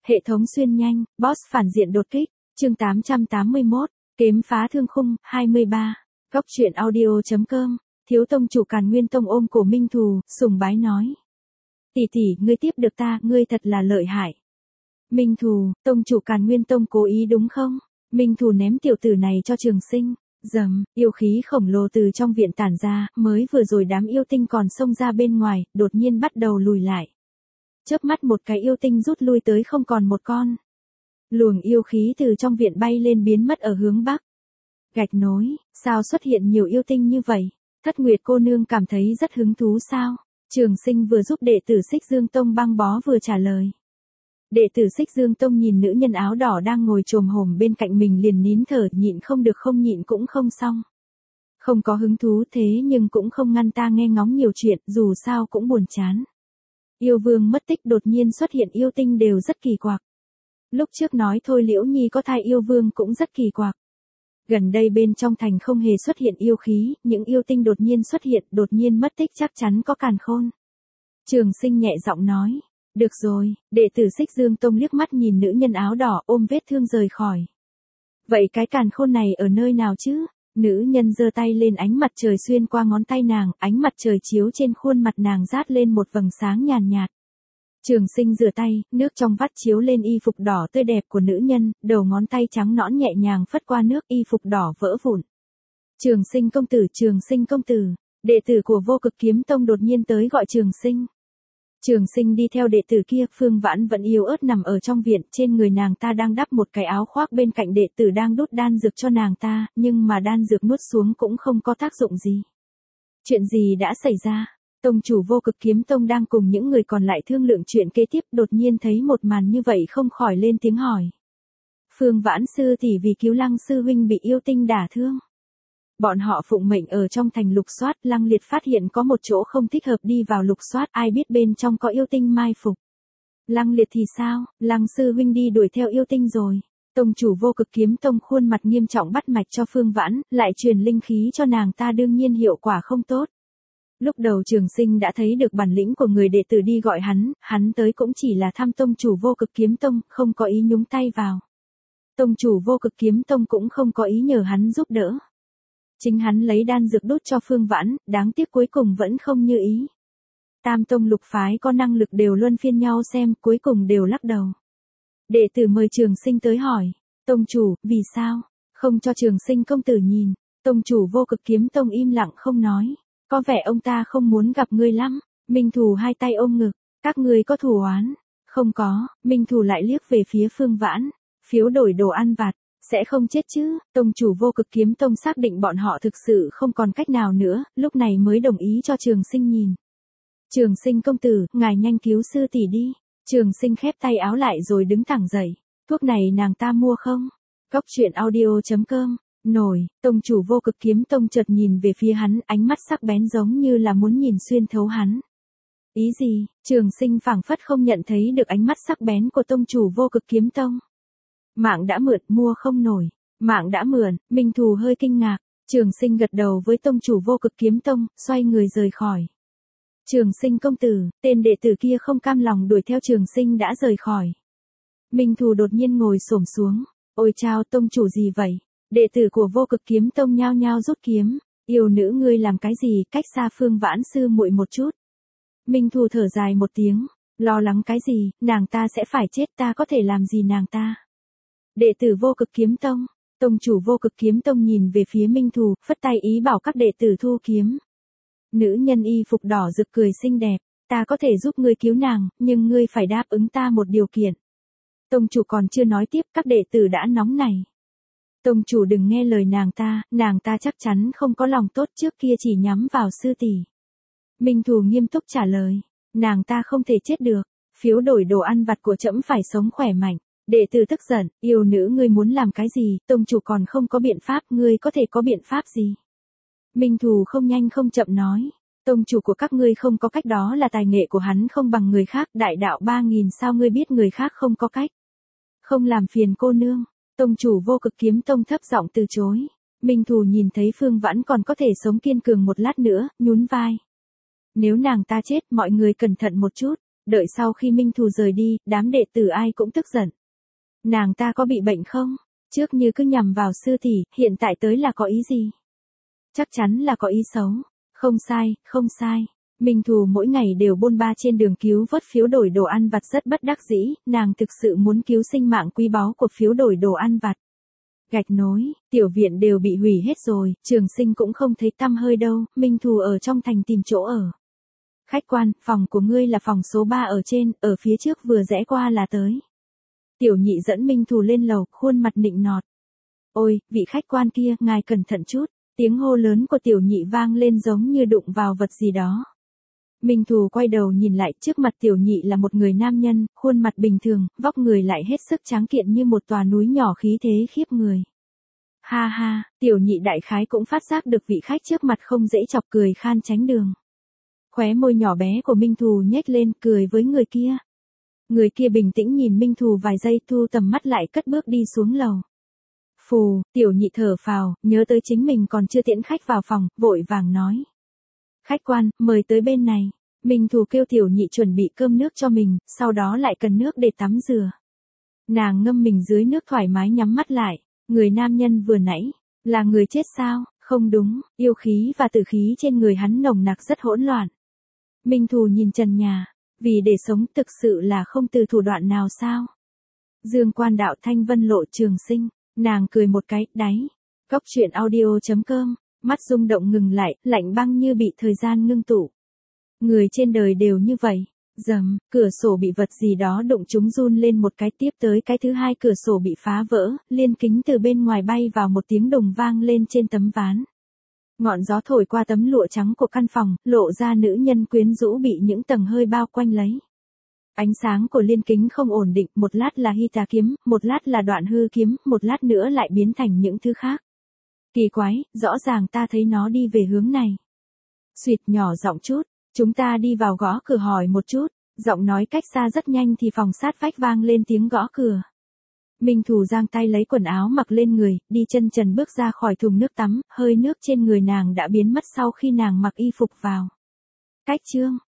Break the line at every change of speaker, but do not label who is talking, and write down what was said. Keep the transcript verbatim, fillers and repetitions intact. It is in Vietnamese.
Hệ thống xuyên nhanh, boss phản diện đột kích, chương tám trăm tám mươi mốt, Kiếm phá thương khung, hai mươi ba. Góc truyện audio.com, thiếu tông chủ Càn Nguyên Tông ôm cổ Minh Thù, sùng bái nói. Tỷ tỷ, ngươi tiếp được ta, ngươi thật là lợi hại. Minh Thù, tông chủ Càn Nguyên Tông cố ý đúng không? Minh Thù ném tiểu tử này cho Trường Sinh. Dầm, yêu khí khổng lồ từ trong viện tản ra, mới vừa rồi đám yêu tinh còn xông ra bên ngoài, đột nhiên bắt đầu lùi lại. Chớp mắt một cái yêu tinh rút lui tới không còn một con. Luồng yêu khí từ trong viện bay lên biến mất ở hướng bắc. Gạch nối, sao xuất hiện nhiều yêu tinh như vậy? Thất Nguyệt cô nương cảm thấy rất hứng thú sao? Trường Sinh vừa giúp đệ tử Xích Dương Tông băng bó vừa trả lời. Đệ tử Xích Dương Tông nhìn nữ nhân áo đỏ đang ngồi chồm hổm bên cạnh mình liền nín thở, nhịn không được không nhịn cũng không xong. Không có hứng thú thế nhưng cũng không ngăn ta nghe ngóng nhiều chuyện, dù sao cũng buồn chán. Yêu vương mất tích đột nhiên xuất hiện yêu tinh đều rất kỳ quặc. Lúc trước nói thôi Liễu Nhi có thai yêu vương cũng rất kỳ quặc. Gần đây bên trong thành không hề xuất hiện yêu khí, những yêu tinh đột nhiên xuất hiện, đột nhiên mất tích chắc chắn có càn khôn. Trường Sinh nhẹ giọng nói. Được rồi, đệ tử Xích Dương Tông liếc mắt nhìn nữ nhân áo đỏ ôm vết thương rời khỏi. Vậy cái càn khôn này ở nơi nào chứ? Nữ nhân giơ tay lên, ánh mặt trời xuyên qua ngón tay nàng, ánh mặt trời chiếu trên khuôn mặt nàng rát lên một vầng sáng nhàn nhạt. Trường Sinh rửa tay, nước trong vắt chiếu lên y phục đỏ tươi đẹp của nữ nhân, đầu ngón tay trắng nõn nhẹ nhàng phất qua nước, y phục đỏ vỡ vụn. Trường Sinh công tử, Trường Sinh công tử, đệ tử của Vô Cực Kiếm Tông đột nhiên tới gọi Trường Sinh. Trường Sinh đi theo đệ tử kia, Phương Vãn vẫn yếu ớt nằm ở trong viện, trên người nàng ta đang đắp một cái áo khoác, bên cạnh đệ tử đang đút đan dược cho nàng ta, nhưng mà đan dược nuốt xuống cũng không có tác dụng gì. Chuyện gì đã xảy ra? Tông chủ Vô Cực Kiếm Tông đang cùng những người còn lại thương lượng chuyện kế tiếp, đột nhiên thấy một màn như vậy không khỏi lên tiếng hỏi. Phương Vãn sư tỷ vì cứu Lăng sư huynh bị yêu tinh đả thương. Bọn họ phụng mệnh ở trong thành lục soát, Lăng Liệt phát hiện có một chỗ không thích hợp đi vào lục soát, ai biết bên trong có yêu tinh mai phục. Lăng Liệt thì sao? Lăng sư huynh đi đuổi theo yêu tinh rồi. Tông chủ Vô Cực Kiếm Tông khuôn mặt nghiêm trọng bắt mạch cho Phương Vãn, lại truyền linh khí cho nàng ta, đương nhiên hiệu quả không tốt. Lúc đầu Trường Sinh đã thấy được bản lĩnh của người đệ tử đi gọi hắn, hắn tới cũng chỉ là thăm tông chủ Vô Cực Kiếm Tông, không có ý nhúng tay vào. Tông chủ Vô Cực Kiếm Tông cũng không có ý nhờ hắn giúp đỡ. Chính hắn lấy đan dược đút cho Phương Vãn, đáng tiếc cuối cùng vẫn không như ý. Tam tông lục phái có năng lực đều luân phiên nhau xem, cuối cùng đều lắc đầu. Đệ tử mời Trường Sinh tới hỏi, tông chủ, vì sao, không cho Trường Sinh công tử nhìn? Tông chủ Vô Cực Kiếm Tông im lặng không nói, có vẻ ông ta không muốn gặp ngươi lắm. Minh Thù hai tay ôm ngực, các ngươi có thù oán? Không có. Minh Thù lại liếc về phía Phương Vãn, phiếu đổi đồ ăn vặt. Sẽ không chết chứ? Tông chủ Vô Cực Kiếm Tông xác định bọn họ thực sự không còn cách nào nữa, lúc này mới đồng ý cho Trường Sinh nhìn. Trường Sinh công tử, ngài nhanh cứu sư tỷ đi. Trường Sinh khép tay áo lại rồi đứng thẳng dậy. Thuốc này nàng ta mua không? Góc truyện audio.com, nổi, tông chủ Vô Cực Kiếm Tông chợt nhìn về phía hắn, ánh mắt sắc bén giống như là muốn nhìn xuyên thấu hắn. Ý gì? Trường Sinh phảng phất không nhận thấy được ánh mắt sắc bén của tông chủ Vô Cực Kiếm Tông. Mạng đã mượn, mua không nổi. Mạng đã mượn, Minh Thù hơi kinh ngạc. Trường Sinh gật đầu với tông chủ Vô Cực Kiếm Tông, xoay người rời khỏi. Trường Sinh công tử, tên đệ tử kia không cam lòng đuổi theo Trường Sinh đã rời khỏi. Minh Thù đột nhiên ngồi xổm xuống. Ôi chao, tông chủ gì vậy? Đệ tử của Vô Cực Kiếm Tông nhao nhao rút kiếm. Yêu nữ ngươi làm cái gì, cách xa Phương Vãn sư muội một chút. Minh Thù thở dài một tiếng. Lo lắng cái gì, nàng ta sẽ phải chết, ta có thể làm gì nàng ta? Đệ tử Vô Cực Kiếm Tông, tông chủ Vô Cực Kiếm Tông nhìn về phía Minh Thù, phất tay ý bảo các đệ tử thu kiếm. Nữ nhân y phục đỏ rực cười xinh đẹp, ta có thể giúp ngươi cứu nàng, nhưng ngươi phải đáp ứng ta một điều kiện. Tông chủ còn chưa nói tiếp, các đệ tử đã nóng nảy. Tông chủ đừng nghe lời nàng ta, nàng ta chắc chắn không có lòng tốt, trước kia chỉ nhắm vào sư tỷ. Minh Thù nghiêm túc trả lời, nàng ta không thể chết được, phiếu đổi đồ ăn vặt của trẫm phải sống khỏe mạnh. Đệ tử tức giận, yêu nữ ngươi muốn làm cái gì, tông chủ còn không có biện pháp, ngươi có thể có biện pháp gì? Minh Thù không nhanh không chậm nói, tông chủ của các ngươi không có cách, đó là tài nghệ của hắn không bằng người khác, đại đạo ba nghìn sao ngươi biết người khác không có cách? Không làm phiền cô nương. Tông chủ Vô Cực Kiếm Tông thấp giọng từ chối. Minh Thù nhìn thấy Phương Vãn còn có thể sống kiên cường một lát nữa, nhún vai. Nếu nàng ta chết, mọi người cẩn thận một chút. Đợi sau khi Minh Thù rời đi, đám đệ tử ai cũng tức giận. Nàng ta có bị bệnh không? Trước như cứ nhằm vào sư tỷ, hiện tại tới là có ý gì? Chắc chắn là có ý xấu. Không sai, không sai. Minh Thù mỗi ngày đều bôn ba trên đường cứu vớt phiếu đổi đồ ăn vặt rất bất đắc dĩ, nàng thực sự muốn cứu sinh mạng quý báu của phiếu đổi đồ ăn vặt. Gạch nối, tiểu viện đều bị hủy hết rồi, Trường Sinh cũng không thấy tăm hơi đâu, Minh Thù ở trong thành tìm chỗ ở. Khách quan, phòng của ngươi là phòng số ba ở trên, ở phía trước vừa rẽ qua là tới. Tiểu nhị dẫn Minh Thù lên lầu, khuôn mặt nịnh nọt. Ôi, vị khách quan kia, ngài cẩn thận chút, tiếng hô lớn của tiểu nhị vang lên giống như đụng vào vật gì đó. Minh Thù quay đầu nhìn lại, trước mặt tiểu nhị là một người nam nhân, khuôn mặt bình thường, vóc người lại hết sức tráng kiện như một tòa núi nhỏ khí thế khiếp người. Ha ha, tiểu nhị đại khái cũng phát giác được vị khách trước mặt không dễ chọc, cười khan tránh đường. Khóe môi nhỏ bé của Minh Thù nhếch lên, cười với người kia. Người kia bình tĩnh nhìn Minh Thù vài giây, thu tầm mắt lại cất bước đi xuống lầu. Phù, tiểu nhị thở phào, nhớ tới chính mình còn chưa tiễn khách vào phòng, vội vàng nói. Khách quan, mời tới bên này. Minh Thù kêu tiểu nhị chuẩn bị cơm nước cho mình, sau đó lại cần nước để tắm rửa. Nàng ngâm mình dưới nước thoải mái nhắm mắt lại. Người nam nhân vừa nãy, là người chết sao? Không đúng, yêu khí và tử khí trên người hắn nồng nặc rất hỗn loạn. Minh Thù nhìn trần nhà, vì để sống thực sự là không từ thủ đoạn nào sao? Dương Quan Đạo Thanh Vân Lộ Trường Sinh, nàng cười một cái, đáy. Cốc truyện audio chấm com, mắt rung động ngừng lại, lạnh băng như bị thời gian ngưng tụ. Người trên đời đều như vậy. Dầm, cửa sổ bị vật gì đó đụng chúng run lên một cái, tiếp tới cái thứ hai cửa sổ bị phá vỡ, liên kính từ bên ngoài bay vào, một tiếng đùng vang lên trên tấm ván. Ngọn gió thổi qua tấm lụa trắng của căn phòng, lộ ra nữ nhân quyến rũ bị những tầng hơi bao quanh lấy. Ánh sáng của liên kính không ổn định, một lát là hy tà kiếm, một lát là đoạn hư kiếm, một lát nữa lại biến thành những thứ khác. Kỳ quái, rõ ràng ta thấy nó đi về hướng này. Xuyệt nhỏ giọng chút. Chúng ta đi vào gõ cửa hỏi một chút, giọng nói cách xa rất nhanh thì phòng sát vách vang lên tiếng gõ cửa. Minh Thù giang tay lấy quần áo mặc lên người, đi chân trần bước ra khỏi thùng nước tắm, hơi nước trên người nàng đã biến mất sau khi nàng mặc y phục vào. Cách chương.